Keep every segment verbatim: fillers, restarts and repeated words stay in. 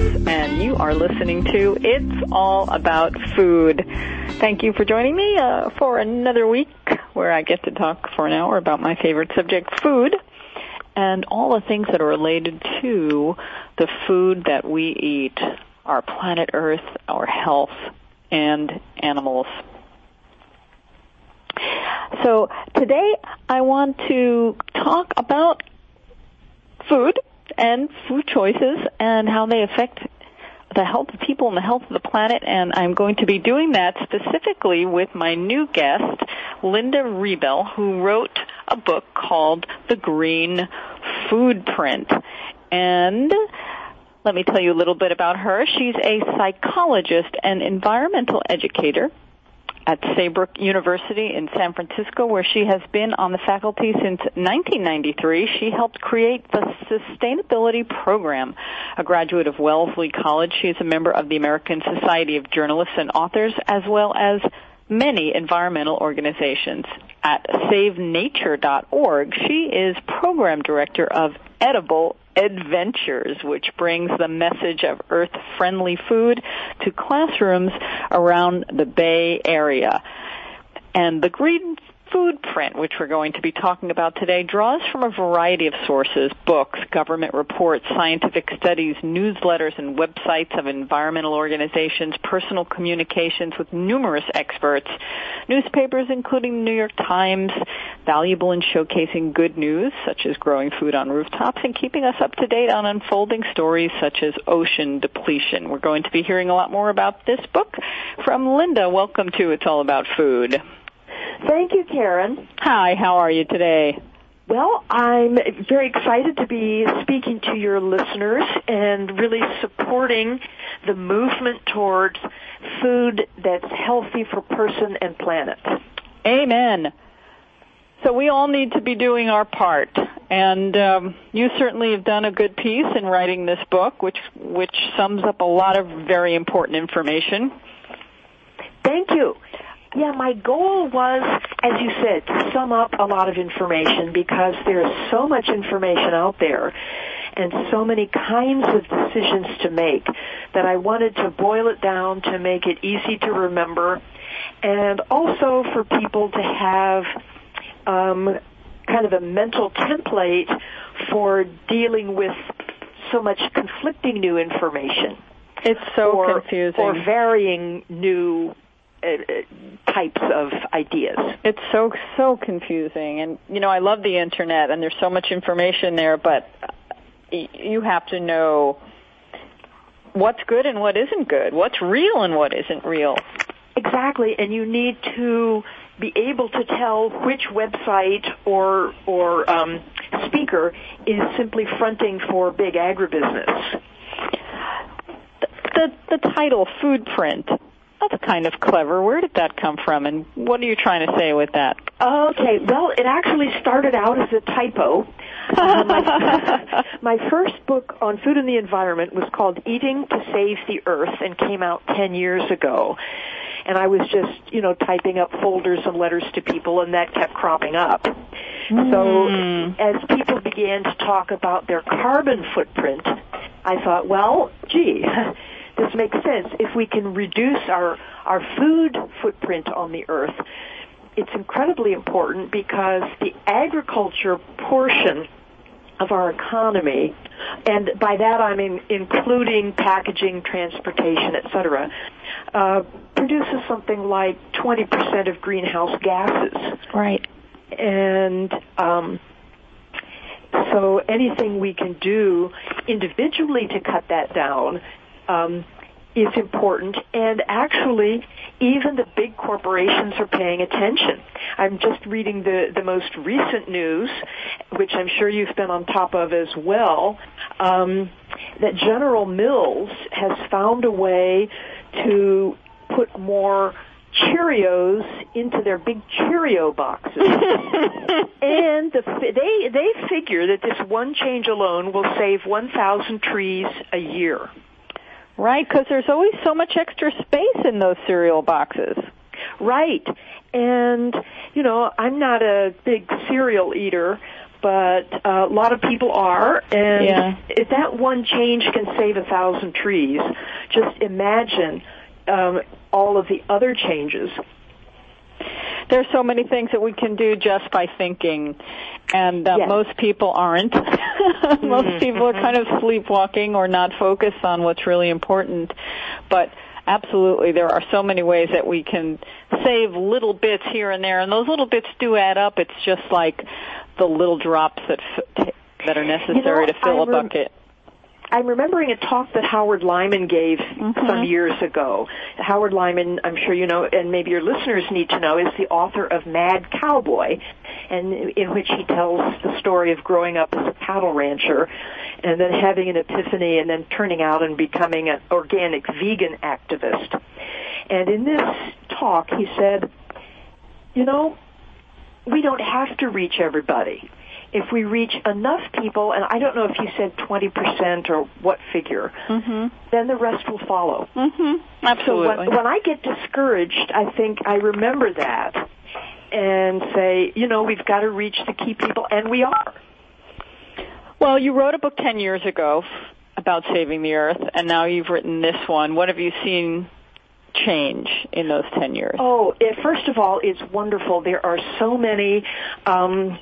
Ross, and you are listening to It's All About Food. Thank you for joining me uh, for another week where I get to talk for an hour about my favorite subject, food, and all the things that are related to the food that we eat, our planet Earth, our health, and animals. So today I want to talk about food and food choices and how they affect the health of people and the health of the planet, and I'm going to be doing that specifically with my new guest, Linda Riebel, who wrote a book called The Green Food Print. And let me tell you a little bit about her. She's a psychologist and environmental educator at Saybrook University in San Francisco, where she has been on the faculty since nineteen ninety-three. She helped create the Sustainability Program. A graduate of Wellesley College, she is a member of the American Society of Journalists and Authors, as well as many environmental organizations. At save nature dot org, she is program director of Edible Adventures, which brings the message of earth-friendly food to classrooms around the Bay Area. And the Green Food Print, which we're going to be talking about today, draws from a variety of sources: books, government reports, scientific studies, newsletters, and websites of environmental organizations, personal communications with numerous experts, newspapers including the New York Times, valuable in showcasing good news, such as growing food on rooftops, and keeping us up to date on unfolding stories such as ocean depletion. We're going to be hearing a lot more about this book from Linda. Welcome to It's All About Food. Thank you, Karen. Hi, how are you today? Well, I'm very excited to be speaking to your listeners and really supporting the movement towards food that's healthy for person and planet. Amen. So we all need to be doing our part, and um, you certainly have done a good piece in writing this book, which which sums up a lot of very important information. Thank you. Yeah, my goal was, as you said, to sum up a lot of information because there's so much information out there and so many kinds of decisions to make that I wanted to boil it down to make it easy to remember, and also for people to have um, kind of a mental template for dealing with so much conflicting new information. It's so or, confusing. Or varying new Uh, types of ideas. It's so, so confusing. And, you know, I love the Internet, and there's so much information there, but you have to know what's good and what isn't good, what's real and what isn't real. Exactly, and you need to be able to tell which website or, or um, speaker is simply fronting for big agribusiness. The, the, the title, Food Print, that's kind of clever. Where did that come from, and what are you trying to say with that? Okay, well, it actually started out as a typo. Uh, my, my first book on food and the environment was called Eating to Save the Earth and came out ten years ago. And I was just, you know, typing up folders and letters to people, and that kept cropping up. Mm. So as people began to talk about their carbon footprint, I thought, well, gee, this makes sense. If we can reduce our, our food footprint on the earth, it's incredibly important because the agriculture portion of our economy, and by that I mean including packaging, transportation, et cetera, uh, produces something like twenty percent of greenhouse gases. Right. And um, so anything we can do individually to cut that down Um, is important, and actually even the big corporations are paying attention. I'm just reading the, the most recent news, which I'm sure you've been on top of as well, um, that General Mills has found a way to put more Cheerios into their big Cheerio boxes. And the, they, they figure that this one change alone will save one thousand trees a year. Right, because there's always so much extra space in those cereal boxes. Right. And, you know, I'm not a big cereal eater, but uh, a lot of people are, and yeah. if that one change can save a thousand trees, just imagine um, all of the other changes. There's so many things that we can do just by thinking, and uh, yes. most people aren't. Most people are kind of sleepwalking or not focused on what's really important. But absolutely, there are so many ways that we can save little bits here and there, and those little bits do add up. It's just like the little drops that f- that are necessary you know, to fill I a rem- bucket. I'm remembering a talk that Howard Lyman gave mm-hmm. some years ago. Howard Lyman, I'm sure you know, and maybe your listeners need to know, is the author of Mad Cowboy, and in which he tells the story of growing up as a cattle rancher and then having an epiphany and then turning out and becoming an organic vegan activist. And in this talk, he said, you know, we don't have to reach everybody. If we reach enough people, and I don't know if you said twenty percent or what figure, mm-hmm. then the rest will follow. Mm-hmm. Absolutely. So when, when I get discouraged, I think I remember that and say, you know, we've got to reach the key people, and we are. Well, you wrote a book ten years ago about saving the earth, and now you've written this one. What have you seen change in those ten years? Oh, it, first of all, it's wonderful. There are so many... Um,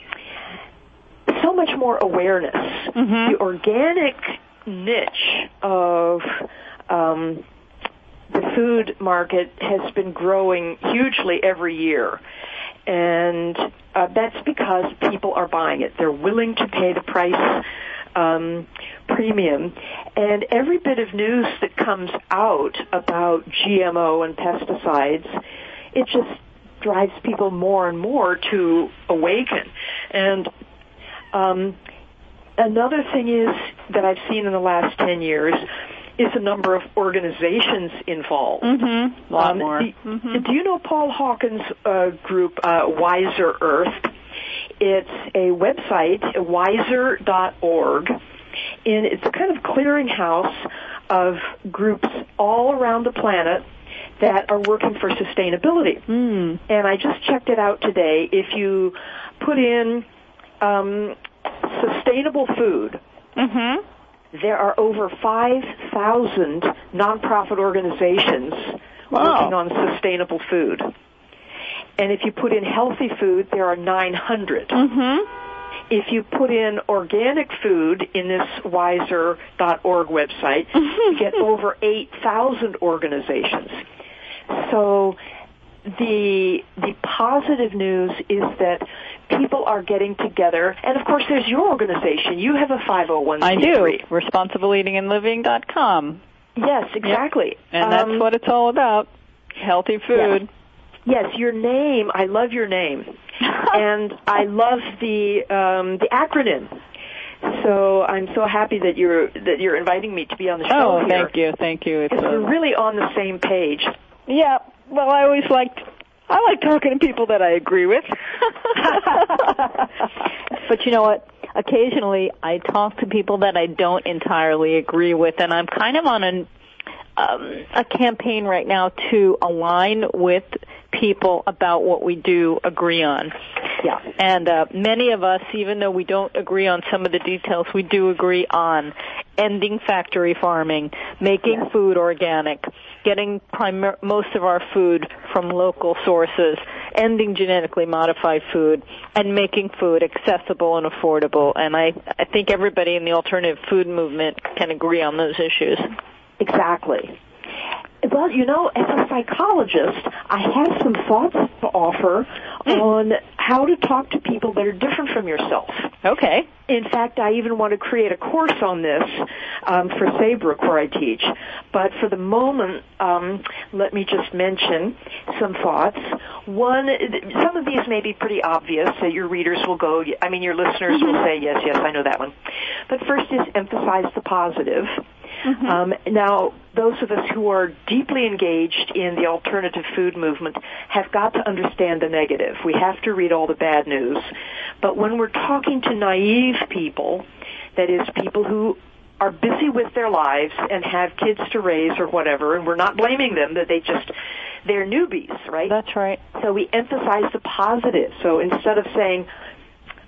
so much more awareness. Mm-hmm. The organic niche of um, the food market has been growing hugely every year. And uh, that's because people are buying it. They're willing to pay the price um, premium. And every bit of news that comes out about G M O and pesticides, it just drives people more and more to awaken. And Um, another thing is that I've seen in the last ten years is the number of organizations involved. Mm-hmm. A lot um, more. The, mm-hmm. Do you know Paul Hawkins' uh, group, uh, Wiser Earth? It's a website, wiser dot org, and it's a kind of clearinghouse of groups all around the planet that are working for sustainability. Mm. And I just checked it out today. If you put in Um, sustainable food. Mm-hmm. There are over five thousand nonprofit organizations wow. working on sustainable food. And if you put in healthy food, there are nine hundred. Mm-hmm. If you put in organic food in this wiser dot org website, you get over eight thousand organizations. So the the positive news is that people are getting together, and of course there's your organization. You have a five oh one c three. I do, responsible eating and living dot com. Yes, exactly. Yep. And um, that's what it's all about, healthy food. Yes, yes, your name, I love your name. And I love the um, the acronym. So I'm so happy that you're that you're inviting me to be on the show oh, here. thank you, thank you. It's We're a... really on the same page. Yeah, well, I always liked... I like talking to people that I agree with. But you know what? Occasionally I talk to people that I don't entirely agree with, and I'm kind of on an, um, a campaign right now to align with people about what we do agree on. Yeah. And uh, many of us, even though we don't agree on some of the details, we do agree on ending factory farming, making yes. food organic, getting primar- most of our food from local sources, ending genetically modified food, and making food accessible and affordable. And I, I think everybody in the alternative food movement can agree on those issues. Exactly. Well, you know, as a psychologist, I have some thoughts to offer on how to talk to people that are different from yourself. Okay. In fact, I even want to create a course on this um, for Saybrook where I teach. But for the moment, um, let me just mention some thoughts. One, some of these may be pretty obvious that your readers will go, I mean, your listeners will say, yes, yes, I know that one. But first is emphasize the positive. Mm-hmm. Um, now, those of us who are deeply engaged in the alternative food movement have got to understand the negative. We have to read all the bad news. But when we're talking to naive people, that is, people who are busy with their lives and have kids to raise or whatever, and we're not blaming them, that they just, they're newbies, right? That's right. So we emphasize the positive. So instead of saying,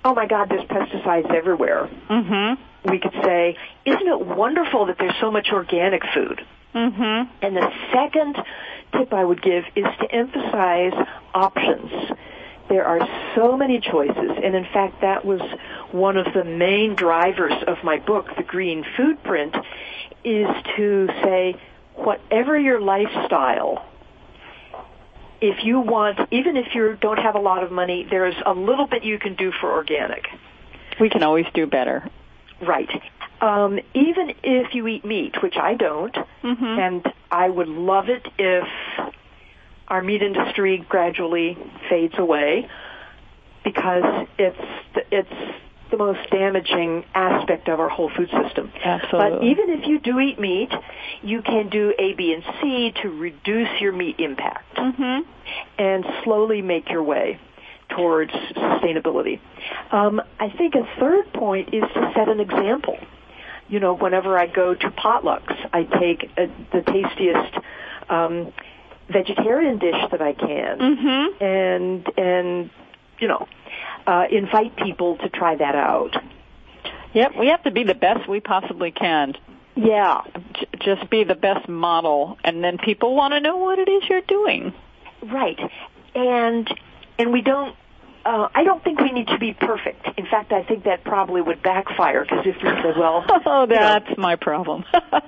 oh my God, there's pesticides everywhere, mm-hmm. we could say, isn't it wonderful that there's so much organic food? Mm-hmm. And the second tip I would give is to emphasize options. There are so many choices, and in fact, that was one of the main drivers of my book, The Green Foodprint, is to say, whatever your lifestyle, if you want, even if you don't have a lot of money, there's a little bit you can do for organic. We can always do better. Right. Um, even if you eat meat, which I don't, mm-hmm. and I would love it if our meat industry gradually fades away, because it's it's the most damaging aspect of our whole food system. Absolutely. But even if you do eat meat, you can do A, B, and C to reduce your meat impact mm-hmm. and slowly make your way towards sustainability. Um, I think a third point is to set an example. You know, whenever I go to potlucks, I take a, the tastiest um, vegetarian dish that I can, mm-hmm. and and you know, uh, invite people to try that out. Yep, we have to be the best we possibly can. Yeah, J- just be the best model, and then people want to know what it is you're doing. Right, and and we don't. Uh, I don't think we need to be perfect. In fact, I think that probably would backfire, because if we said, well... Oh, that's you know, my problem.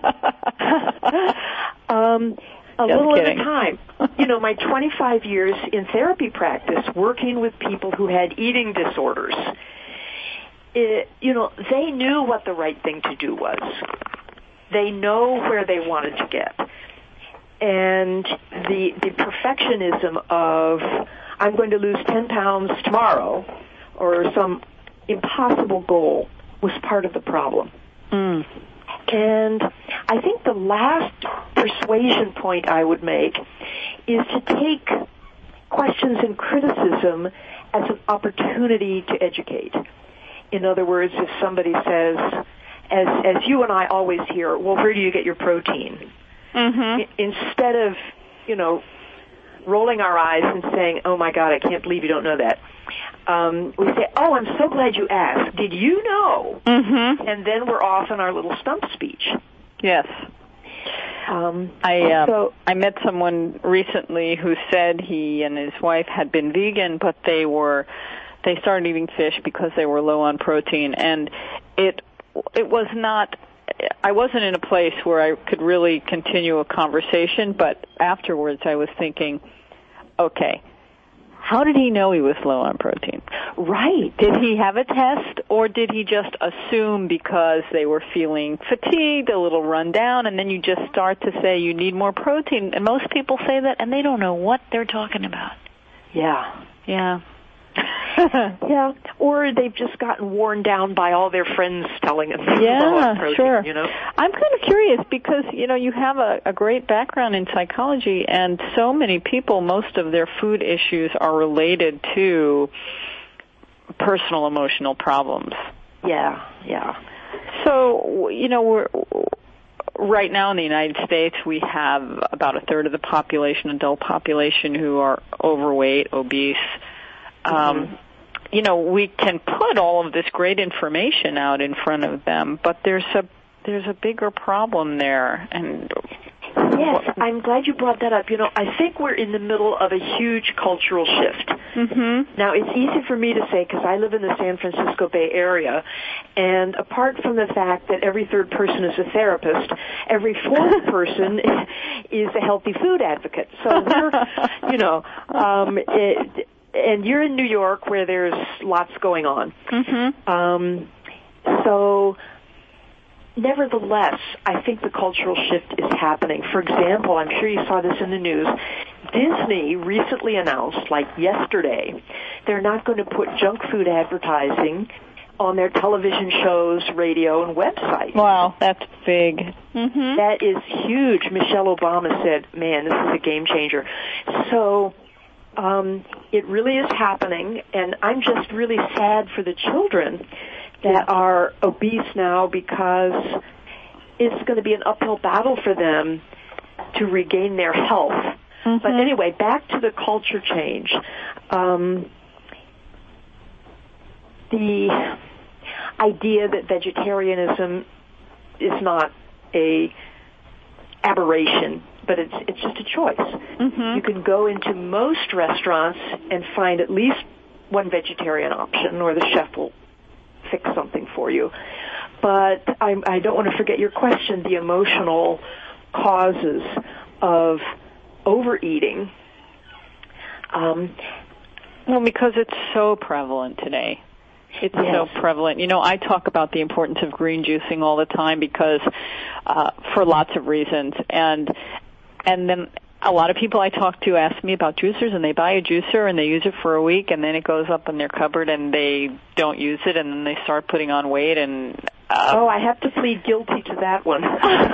um, a Just little kidding. at a time. You know, my twenty-five years in therapy practice, working with people who had eating disorders, it, you know, they knew what the right thing to do was. They know where they wanted to get. And the the perfectionism of... I'm going to lose ten pounds tomorrow, or some impossible goal, was part of the problem. Mm. And I think the last persuasion point I would make is to take questions and criticism as an opportunity to educate. In other words, if somebody says, as as you and I always hear, well, where do you get your protein? Mm-hmm. I- instead of, you know, rolling our eyes and saying, oh my God, I can't believe you don't know that. Um, we say, oh, I'm so glad you asked. Did you know? Mm-hmm. And then we're off on our little stump speech. Yes. Um, I uh, so, I met someone recently who said he and his wife had been vegan, but they were they started eating fish because they were low on protein, and it it was not. I wasn't in a place where I could really continue a conversation, but afterwards I was thinking, okay, how did he know he was low on protein? right. Did he have a test, or did he just assume because they were feeling fatigued, a little run down, and then you just start to say you need more protein? And most people say that, and they don't know what they're talking about. Yeah. Yeah. Yeah, or they've just gotten worn down by all their friends telling them. Yeah, protein, sure. You know? I'm kind of curious because, you know, you have a, a great background in psychology, and so many people, most of their food issues are related to personal emotional problems. Yeah, yeah. So, you know, we're... Right now in the United States, we have about a third of the population, adult population, who are overweight, obese. Um, Mm-hmm. You know, we can put all of this great information out in front of them, but there's a there's a bigger problem there. And yes, I'm glad you brought that up. You know, I think we're in the middle of a huge cultural shift. Mm-hmm. Now, it's easy for me to say because I live in the San Francisco Bay Area, and apart from the fact that every third person is a therapist, every fourth person is a healthy food advocate. So we're, you know, um, it, and you're in New York where there's lots going on. Mm-hmm. Um, so, nevertheless, I think the cultural shift is happening. For example, I'm sure you saw this in the news. Disney recently announced, like yesterday, they're not going to put junk food advertising on their television shows, radio, and websites. Wow, that's big. Mm-hmm. That is huge. Michelle Obama said, man, this is a game changer. So um, it really is happening, and I'm just really sad for the children that are obese now because it's going to be an uphill battle for them to regain their health. Mm-hmm. But anyway, back to the culture change. Um, the idea that vegetarianism is not a aberration, but it's it's just a choice. Mm-hmm. You can go into most restaurants and find at least one vegetarian option, or the chef will fix something for you. But I, I don't want to forget your question, the emotional causes of overeating. Um, well, because it's so prevalent today. It's yes. so prevalent. You know, I talk about the importance of green juicing all the time because, uh, for lots of reasons. And, and then a lot of people I talk to ask me about juicers, and they buy a juicer and they use it for a week, and then it goes up in their cupboard and they don't use it, and then they start putting on weight. And uh, oh, I have to plead guilty to that one.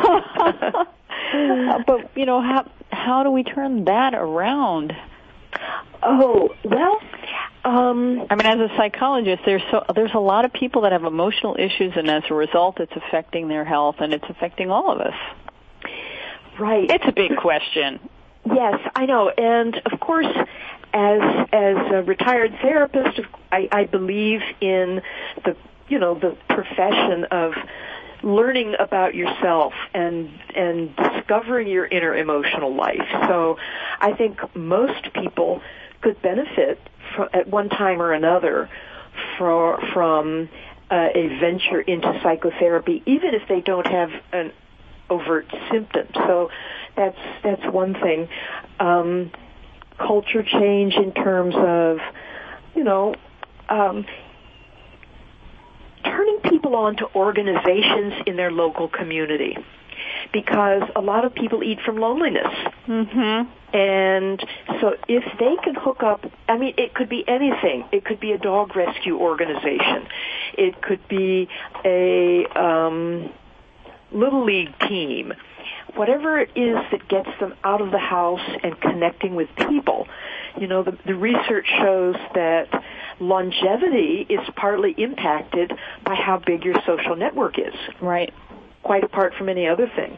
But you know, how how do we turn that around? Oh, well, um, I mean, as a psychologist, there's so there's a lot of people that have emotional issues, and as a result, it's affecting their health, and it's affecting all of us. Right. It's a big question. Yes, I know. And of course, as as a retired therapist, I, I believe in the you know the profession of learning about yourself and and discovering your inner emotional life. So I think most people could benefit from, at one time or another for, from uh, a venture into psychotherapy, even if they don't have an overt symptom. So that's that's one thing. Um, culture change in terms of, you know, um, turning people on to organizations in their local community, because a lot of people eat from loneliness. Mm-hmm. And so if they can hook up, I mean, it could be anything. It could be a dog rescue organization. It could be a um, little league team. Whatever it is that gets them out of the house and connecting with people. You know, the, the research shows that longevity is partly impacted by how big your social network is. Right. Quite apart from any other thing.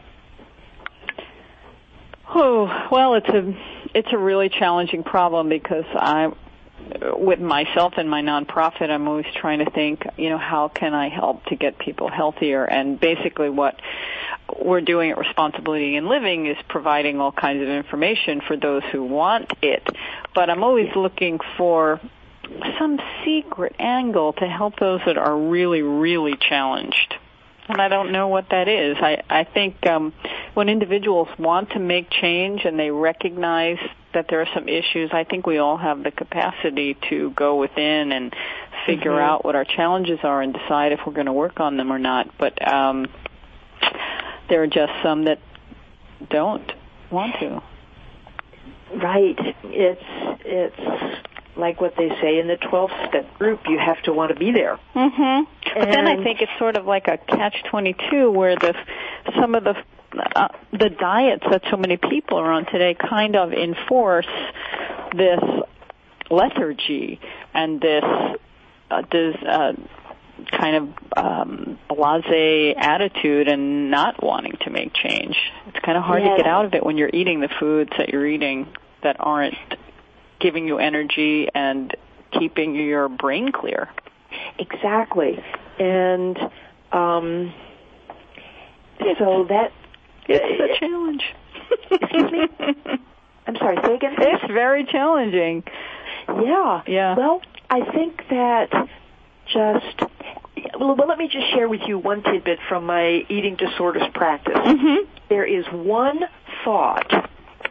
Oh, well, it's a it's a really challenging problem, because I, with myself and my nonprofit, I'm always trying to think, you know, how can I help to get people healthier? And basically what we're doing at Responsibility in Living is providing all kinds of information for those who want it. But I'm always looking for some secret angle to help those that are really, really challenged. And I don't know what that is. I, I think um, when individuals want to make change and they recognize that there are some issues, I think we all have the capacity to go within and figure mm-hmm. out what our challenges are and decide if we're going to work on them or not. But um, there are just some that don't want to. Right. It's it's like what they say in the twelve-step group, you have to want to be there. Mm-hmm. But then I think it's sort of like a catch twenty-two, where the some of the uh, the diets that so many people are on today kind of enforce this lethargy and this uh, this uh, kind of um, blasé attitude and not wanting to make change. It's kind of hard yes. to get out of it when you're eating the foods that you're eating that aren't giving you energy and keeping your brain clear. Exactly. And um, so that... It's a challenge. Excuse me? I'm sorry, say again? It's very challenging. Yeah. Yeah. Well, I think that just... Well, let me just share with you one tidbit from my eating disorders practice. Mm-hmm. There is one thought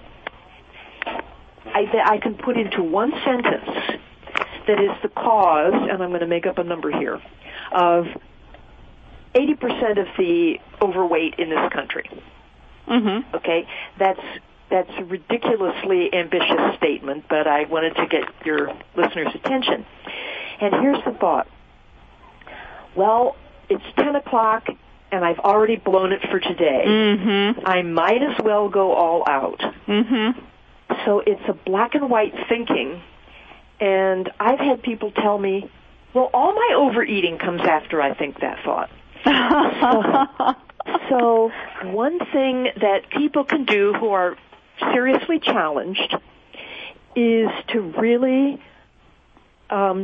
I, that I can put into one sentence that is the cause, and I'm going to make up a number here, of eighty percent of the overweight in this country. Mm-hmm. Okay? That's that's a ridiculously ambitious statement, but I wanted to get your listeners' attention. And here's the thought. Well, it's ten o'clock, and I've already blown it for today. Mm-hmm. I might as well go all out. Mm-hmm. So it's a black and white thinking, and I've had people tell me, well, all my overeating comes after I think that thought. so, so one thing that people can do who are seriously challenged is to really um,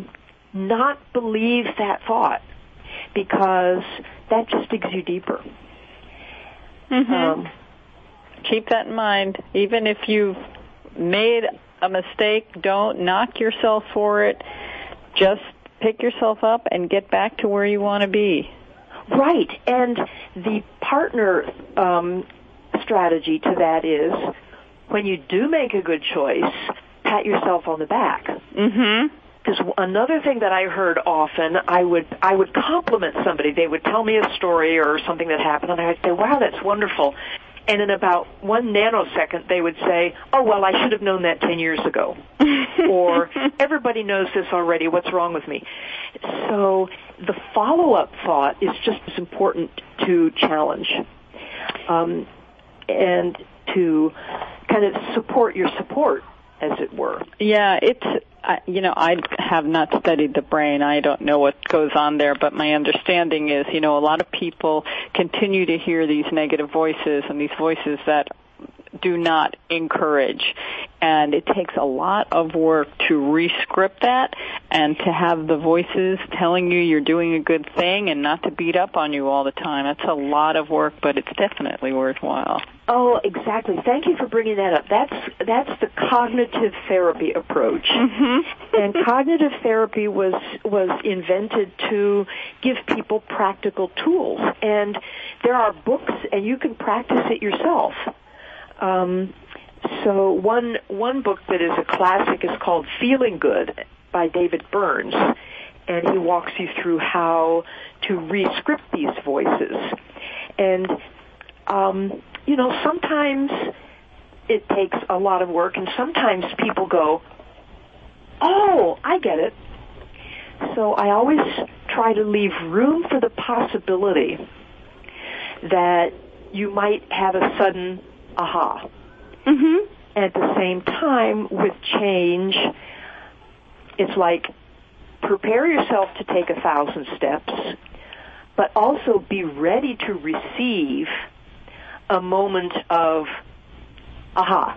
not believe that thought, because that just digs you deeper. Mm-hmm. Um, Keep that in mind. Even if you've made a mistake, don't knock yourself for it. Just pick yourself up and get back to where you want to be. Right. And the partner um, strategy to that is, when you do make a good choice, pat yourself on the back. Mm-hmm. Because another thing that I heard often, I would I would compliment somebody. They would tell me a story or something that happened, and I would say, wow, that's wonderful. And in about one nanosecond, they would say, oh, well, I should have known that ten years ago. Or, everybody knows this already, what's wrong with me? So the follow-up thought is just as important to challenge um, and to kind of support your support, as it were. Yeah, it's, I, you know, I have not studied the brain. I don't know what goes on there, but my understanding is, you know, a lot of people continue to hear these negative voices and these voices that do not encourage. And it takes a lot of work to re-script that and to have the voices telling you you're doing a good thing and not to beat up on you all the time. That's a lot of work, but it's definitely worthwhile. Oh, exactly. Thank you for bringing that up. That's that's the cognitive therapy approach. Mm-hmm. And cognitive therapy was was invented to give people practical tools. And there are books, and you can practice it yourself. Um, so one one book that is a classic is called Feeling Good by David Burns, and he walks you through how to re-script these voices. And um, you know, sometimes it takes a lot of work, and sometimes people go, oh, I get it. So I always try to leave room for the possibility that you might have a sudden aha. Mm-hmm. At the same time, with change, it's like, prepare yourself to take a thousand steps, but also be ready to receive a moment of aha.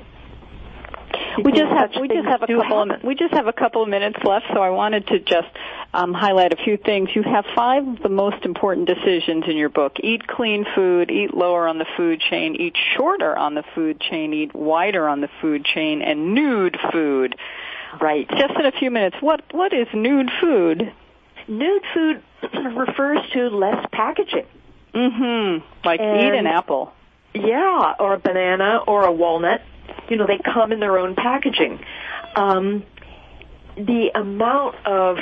We just have we just things have a do couple of, happen. we just have a couple of minutes left, so I wanted to just um, highlight a few things. You have five of the most important decisions in your book: eat clean food, eat lower on the food chain, eat shorter on the food chain, eat wider on the food chain, and nude food. Right. Just in a few minutes, what what is nude food? Nude food refers to less packaging. Mm-hmm. Like And, eat an apple. Yeah, or a banana or a walnut. You know, they come in their own packaging. Um, the amount of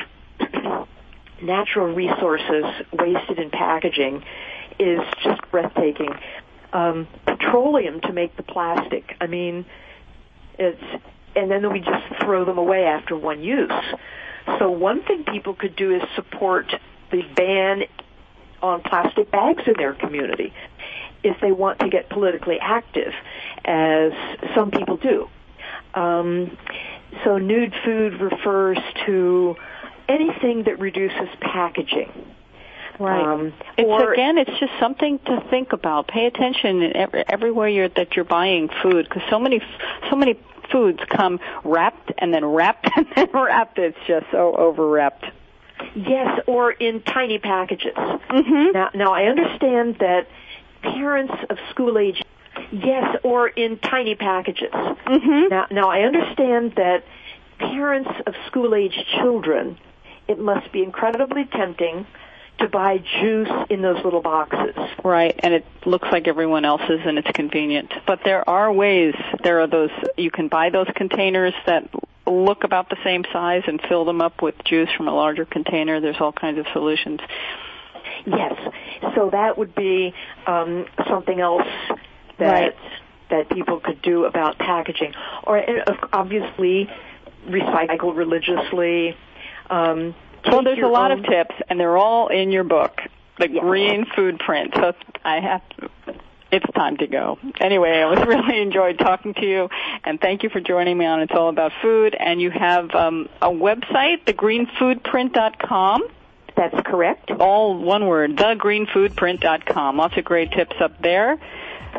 natural resources wasted in packaging is just breathtaking. Um, petroleum to make the plastic. I mean, it's, and then we just throw them away after one use. So one thing people could do is support the ban on plastic bags in their community if they want to get politically active, as some people do. Um, so nude food refers to anything that reduces packaging. Right. Um, it's or, again, it's just something to think about. Pay attention in every, everywhere you're, that you're buying food, because so many, so many foods come wrapped and then wrapped and then wrapped. It's just so over-wrapped. Yes, or in tiny packages. Mm-hmm. Now, now I understand that parents of school age, yes, or in tiny packages. Mm-hmm. Now, now I understand that parents of school age children, it must be incredibly tempting to buy juice in those little boxes. Right, and it looks like everyone else's and it's convenient. But there are ways, there are those, you can buy those containers that look about the same size and fill them up with juice from a larger container. There's all kinds of solutions. Yes, so that would be um, something else that right. that people could do about packaging. Or uh, obviously, recycle religiously. Um, well, there's a lot own... of tips, and they're all in your book, The yes. Green Food Print. So I have to, it's time to go. Anyway, I was really enjoyed talking to you, and thank you for joining me on It's All About Food. And you have um, a website, the green food print dot com. That's correct. All one word, the green food print dot com. Lots of great tips up there.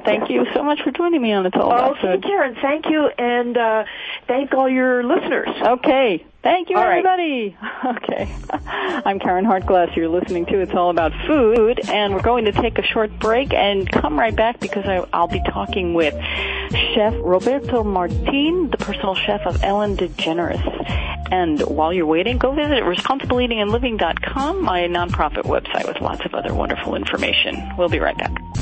Thank you so much for joining me on It's All About Okay, Food. Karen, thank you, and uh, thank all your listeners. Okay. Thank you, all everybody. Right. Okay. I'm Karen Hartglass. You're listening to It's All About Food, and we're going to take a short break and come right back because I, I'll be talking with Chef Roberto Martin, the personal chef of Ellen DeGeneres. And while you're waiting, go visit responsible eating and living dot com, my nonprofit website with lots of other wonderful information. We'll be right back.